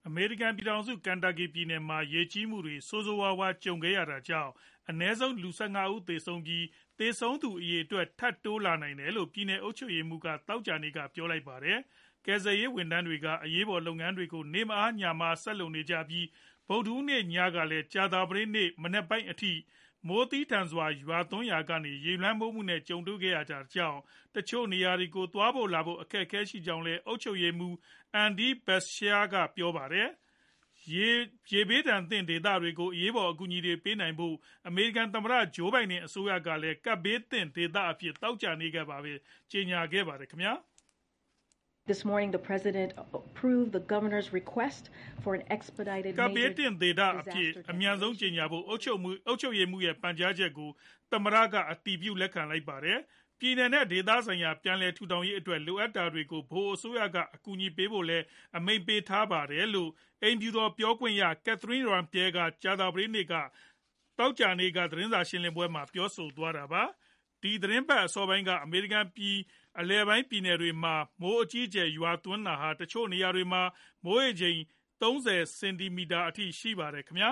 အမေရိကန်ပြည်ထောင်စု ကန်တာကီပြည်နယ်မှာ ရေကြီးမှုတွေ ဆိုးဆိုးရွားရွား ကြုံခဲ့ရတာကြောင့် အနည်းဆုံး လူ ၁၅ ဦး သေဆုံးပြီး သေဆုံးသူ အရေအတွက် ထပ်တိုးလာနိုင်တယ်လို့ ပြည်နယ်အုပ်ချုပ်ရေးမှူးက သောကြာနေ့က ပြောလိုက်ပါတယ်။ ကယ်ဆယ်ရေးဝန်ထမ်းတွေက အရေးပေါ် လုပ်ငန်းတွေကို နေ့မအားညမအား ဆက်လုပ်နေကြပြီး ဗုဒ္ဓဟူးနေ့ညကလည်း ကြာသပတေးနေ့ မနက်ပိုင်းအထိ မိုးသည်းထန်စွာ ရွာသွန်းရာကနေ ရေလွှမ်းမိုးမှုနဲ့ ကြုံခဲ့ရတာကြောင့် တချို့နေရာတွေကို သွားဖို့လာဖို့ အခက်အခဲရှိကြောင်းလည်း အုပ်ချုပ်ရေးမှူး Andy Beshear ကပြောပါတယ်။ ရေဘေးဒဏ်သင့် ဒေသတွေကို အရေးပေါ် အကူအညီတွေ ပေးနိုင်ဖို့ အမေရိကန်သမ္မတ Joe Biden အစိုးရကလည်း ကပ်ဘေးသင့်ဒေသအဖြစ် သောကြာနေ့ကပဲ ကြေညာခဲ့ပါတယ်ခင်ဗျာ။ This morning, the president approved the governor's request for an expedited ကပ်ဘေးသင့်ဒေသအဖြစ် အမြန်ဆုံးကြေညာဖို့ အုပ်ချုပ်ရေးမှူးရဲ့ ပန်ကြားချက်ကို သမ္မတက အတည်ပြုလက်ခံလိုက်ပါတယ်။ ပြည်နယ်နဲ့ ဒေသဆိုင်ရာ ပြန်လည်ထူထောင်ရေးအတွက် လိုအပ်တာတွေကို ဗဟိုအစိုးရက အကူအညီပေးဖို့လည်း အမိန့်ပေးထားပါတယ်လို့ အိမ်ဖြူတော်ပြောခွင့်ရ Karine Jean-Pierre က သောကြာနေ့ သတင်းစာရှင်းလင်းပွဲမှာ ပြောဆိုသွားတာပါ။ ဒီသီတင်းပတ် အစောပိုင်းက အမေရိကန် အလယ်ပိုင်းပြည်နယ်တွေမှာ မိုးအကြီးအကျယ် ရွာသွန်းတာဟာ တချို့နေရာတွေမှာ မိုးရေချိန် ၃၀ စင်တီမီတာအထိ ရှိပါတယ်ခင်ဗျာ